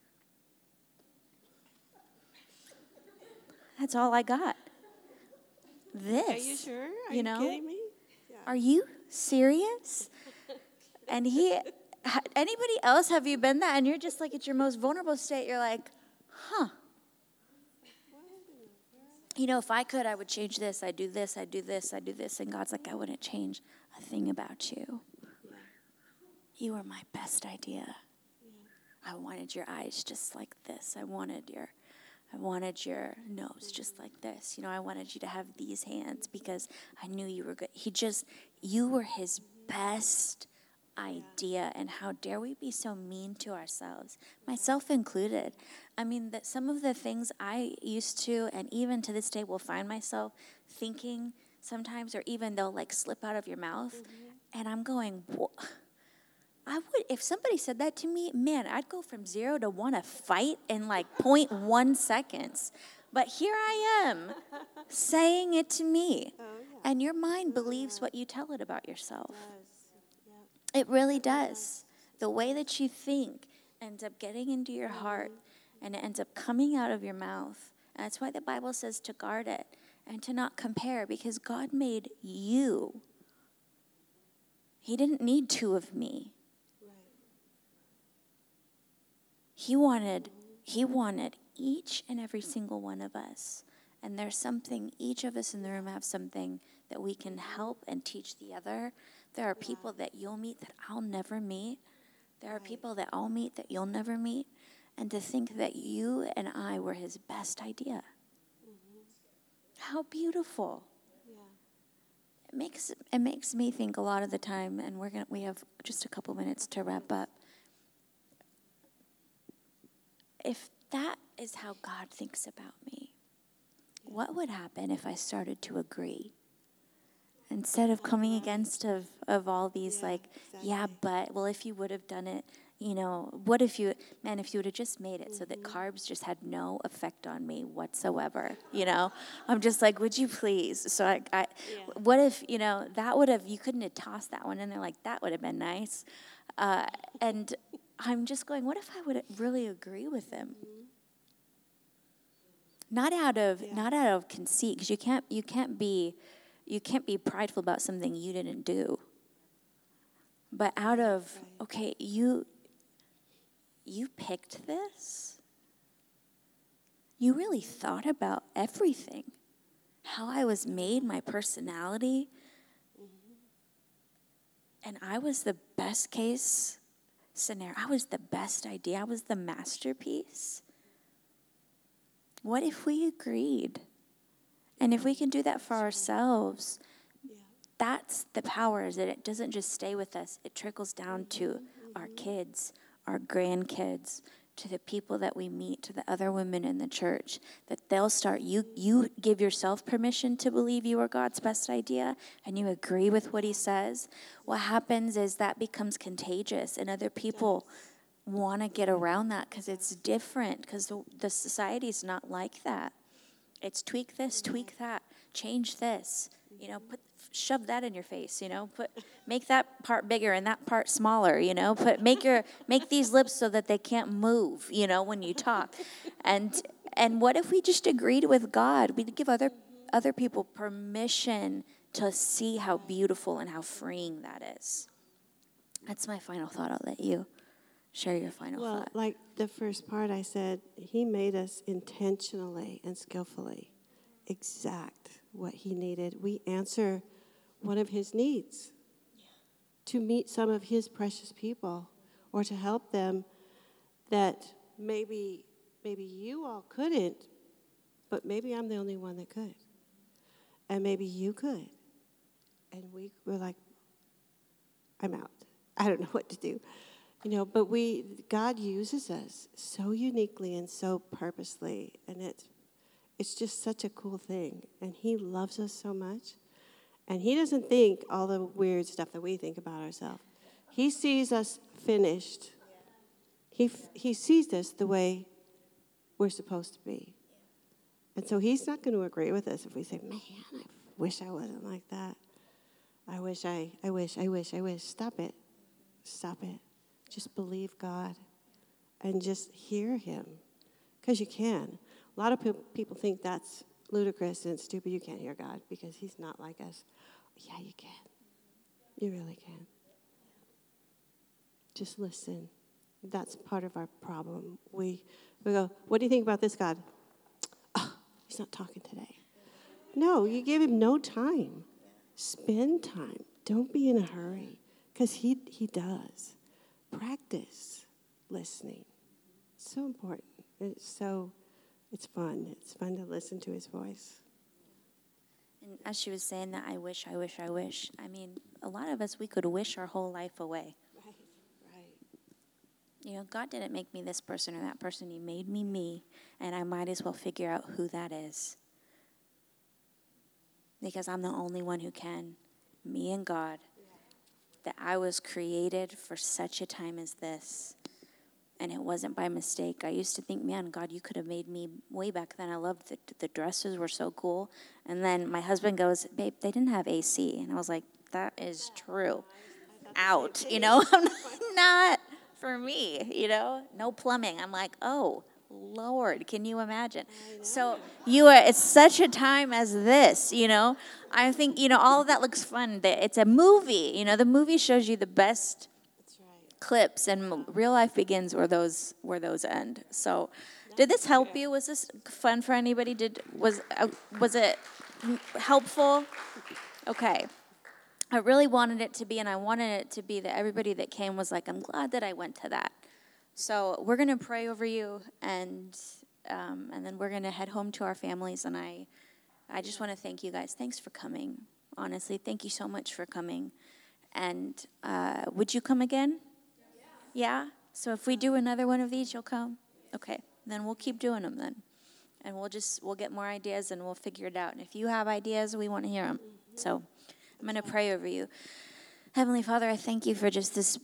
that's all I got. This. Are you sure? Are you, you know? kidding me? Yeah. Are you serious? And he, anybody else, have you been that? And you're just like at your most vulnerable state. You're like, huh. You know, if I could, I would change this. I'd do this. I'd do this. I'd do this. And God's like, I wouldn't change a thing about you. Yeah. You were my best idea. Yeah. I wanted your eyes just like this. I wanted your, I wanted your nose just like this. You know, I wanted you to have these hands because I knew you were good. He just, you were his best idea. And how dare we be so mean to ourselves, myself included. I mean, that some of the things I used to, and even to this day will find myself thinking sometimes, or even they'll like slip out of your mouth. Mm-hmm. And I'm going, I would, if somebody said that to me, man, I'd go from zero to one a fight in like zero point one seconds. But here I am saying it to me. Oh, yeah. And your mind believes what you tell it about yourself. It really does. The way that you think ends up getting into your heart, and it ends up coming out of your mouth. And that's why the Bible says to guard it and to not compare, because God made you. He didn't need two of me. He wanted, he wanted each and every single one of us. And there's something, each of us in the room have something that we can help and teach the other. There are people that you'll meet that I'll never meet. There are people that I'll meet that you'll never meet. And to think that you and I were his best idea. Mm-hmm. How beautiful. Yeah. It makes it makes me think a lot of the time, and we're gonna we have just a couple minutes to wrap up. If that is how God thinks about me, what would happen if I started to agree? Instead of coming against of, of all these yeah, like, exactly. yeah, but, well, if you would have done it, you know, what if you, man, if you would have just made it mm-hmm. so that carbs just had no effect on me whatsoever, you know? I'm just like, would you please? So I, I yeah. what if, you know, that would have, you couldn't have tossed that one in there, like, that would have been nice. Uh, and I'm just going, what if I would really agree with him? Mm-hmm. Not out of, yeah. not out of conceit, because you can't, you can't be, You can't be prideful about something you didn't do. But out of, okay, you you picked this. You really thought about everything. How I was made, my personality. Mm-hmm. And I was the best case scenario. I was the best idea. I was the masterpiece. What if we agreed? And if we can do that for ourselves, yeah. that's the power, is that it doesn't just stay with us. It trickles down to mm-hmm. our kids, our grandkids, to the people that we meet, to the other women in the church, that they'll start, you you give yourself permission to believe you are God's best idea, and you agree with what he says. What happens is that becomes contagious, and other people want to get around that because it's different, because the, the society's not like that. It's tweak this, tweak that, change this, you know, put, shove that in your face, you know, put, make that part bigger and that part smaller, you know, put, make your, make these lips so that they can't move, you know, when you talk. And, and what if we just agreed with God? We'd give other, other people permission to see how beautiful and how freeing that is. That's my final thought. I'll let you share your final well, thought. Well, like the first part I said, he made us intentionally and skillfully exact what he needed. We answer one of his needs yeah. to meet some of his precious people, or to help them that maybe maybe you all couldn't, but maybe I'm the only one that could. And maybe you could. And we were like, I'm out. I don't know what to do. You know, but we, God uses us so uniquely and so purposely, and it's, it's just such a cool thing. And he loves us so much, and he doesn't think all the weird stuff that we think about ourselves. He sees us finished, He, f- he sees us the way we're supposed to be. And so he's not going to agree with us if we say, man, I wish I wasn't like that. I wish I, I wish, I wish, I wish. Stop it. Stop it. Just believe God and just hear him. Because you can. A lot of pe- people think that's ludicrous and stupid. You can't hear God because he's not like us. Yeah, you can. You really can. Just listen. That's part of our problem. We we go, what do you think about this, God? Oh, he's not talking today. No, you give him no time. Spend time. Don't be in a hurry because he, he does. Practice listening. It's so important. It's so, it's fun. It's fun to listen to his voice. And as she was saying that, I wish, I wish, I wish. I mean, a lot of us, we could wish our whole life away. Right, right. You know, God didn't make me this person or that person. He made me me, and I might as well figure out who that is. Because I'm the only one who can. Me and God. That I was created for such a time as this. And it wasn't by mistake. I used to think, man, God, you could have made me way back then. I loved the, the dresses were so cool. And then my husband goes, babe, they didn't have A C. And I was like, that is true. Out, you know, not for me, you know, no plumbing. I'm like, oh, Lord, can you imagine? So you are, it's such a time as this, you know. I think, you know, all of that looks fun. It's a movie, you know, the movie shows you the best That's right. clips, and real life begins where those where those end. So, did this help you? Was this fun for anybody? Did was uh, was it helpful? Okay. I really wanted it to be, and I wanted it to be that everybody that came was like, I'm glad that I went to that. So we're gonna pray over you, and um, and then we're gonna head home to our families. And I, I just want to thank you guys. Thanks for coming. Honestly, thank you so much for coming. And uh, would you come again? Yeah? So if we do another one of these, you'll come? Okay. Then we'll keep doing them then. And we'll just, we'll get more ideas and we'll figure it out. And if you have ideas, we want to hear them. So I'm going to pray over you. Heavenly Father, I thank you for just this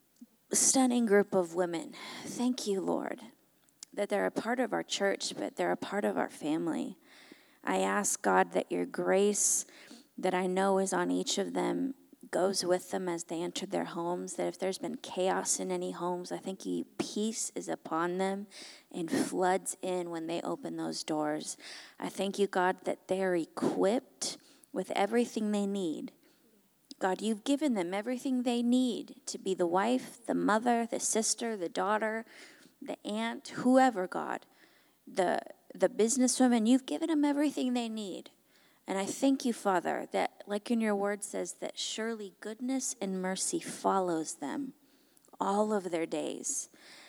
stunning group of women. Thank you, Lord, that they're a part of our church, but they're a part of our family. I ask, God, that your grace that I know is on each of them goes with them as they enter their homes, that if there's been chaos in any homes, I think you, peace is upon them and floods in when they open those doors. I thank you, God, that they're equipped with everything they need. God, you've given them everything they need to be the wife, the mother, the sister, the daughter, the aunt, whoever, God, the, the businesswoman. You've given them everything they need. And I thank you, Father, that like in your word says that surely goodness and mercy follows them all of their days.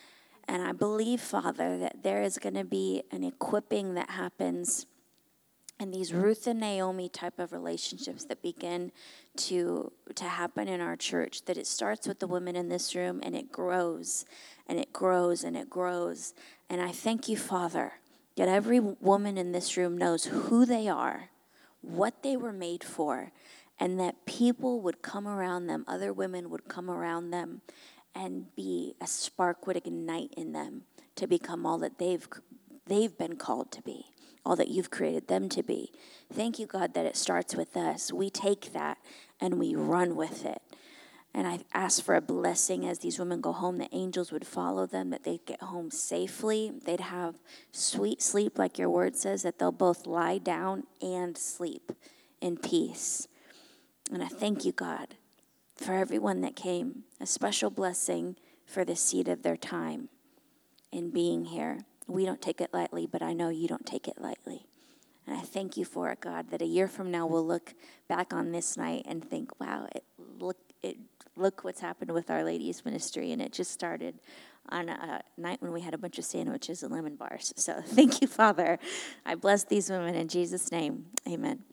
And I believe, Father, that there is going to be an equipping that happens in these Ruth and Naomi type of relationships that begin to, to happen in our church, that it starts with the women in this room and it grows and it grows and it grows. And I thank you, Father, that every woman in this room knows who they are, what they were made for, and that people would come around them, other women would come around them, and be a spark would ignite in them to become all that they've they've been called to be, all that you've created them to be. Thank you, God, that it starts with us. We take that and we run with it. And I ask for a blessing as these women go home, that angels would follow them, that they'd get home safely. They'd have sweet sleep, like your word says, that they'll both lie down and sleep in peace. And I thank you, God, for everyone that came, a special blessing for the seed of their time in being here. We don't take it lightly, but I know you don't take it lightly. And I thank you for it, God, that a year from now we'll look back on this night and think, wow, it look it look what's happened with Our Lady's ministry. And it just started on a night when we had a bunch of sandwiches and lemon bars. So thank you, Father. I bless these women in Jesus' name. Amen.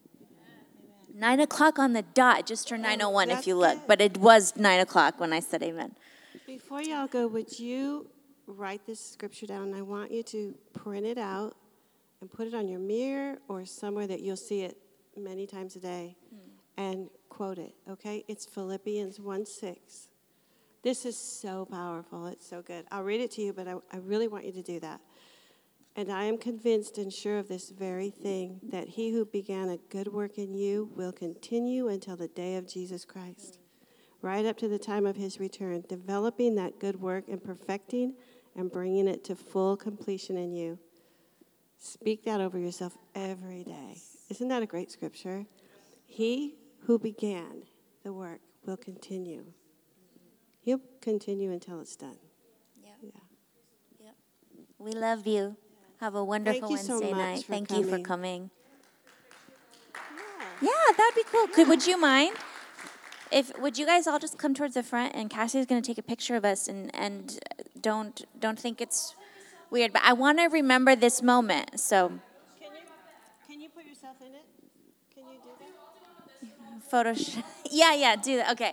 Nine o'clock on the dot. It just turned nine oh one if you look. Good. But it was nine o'clock when I said amen. Before y'all go, would you write this scripture down? I want you to print it out and put it on your mirror or somewhere that you'll see it many times a day, hmm. and quote it, okay? It's Philippians one six. This is so powerful. It's so good. I'll read it to you, but I, I really want you to do that. And I am convinced and sure of this very thing, that he who began a good work in you will continue until the day of Jesus Christ, right up to the time of his return, developing that good work and perfecting and bringing it to full completion in you. Speak that over yourself every day. Isn't that a great scripture? He who began the work will continue. He'll continue until it's done. Yep. Yeah. Yep. We love you. Have a wonderful Thank you so Wednesday much night. for Thank you for coming. coming. Yeah. Yeah, that'd be cool. Could would you mind? If would you guys all just come towards the front, and Cassie's gonna take a picture of us, and and don't don't think it's weird, but I want to remember this moment. So Can you can you put yourself in it? Can you do that? photo. Sh- yeah, yeah, do that. Okay.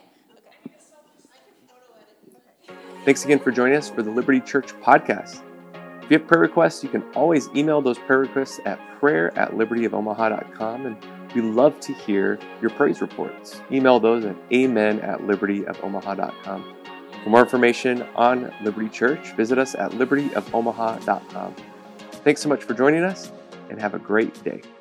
Thanks again for joining us for the Liberty Church podcast. If you have prayer requests, you can always email those prayer requests at prayer at liberty of omaha dot com, and we love to hear your praise reports. Email those at amen at liberty of omaha dot com. For more information on Liberty Church, visit us at liberty of omaha dot com. Thanks so much for joining us, and have a great day.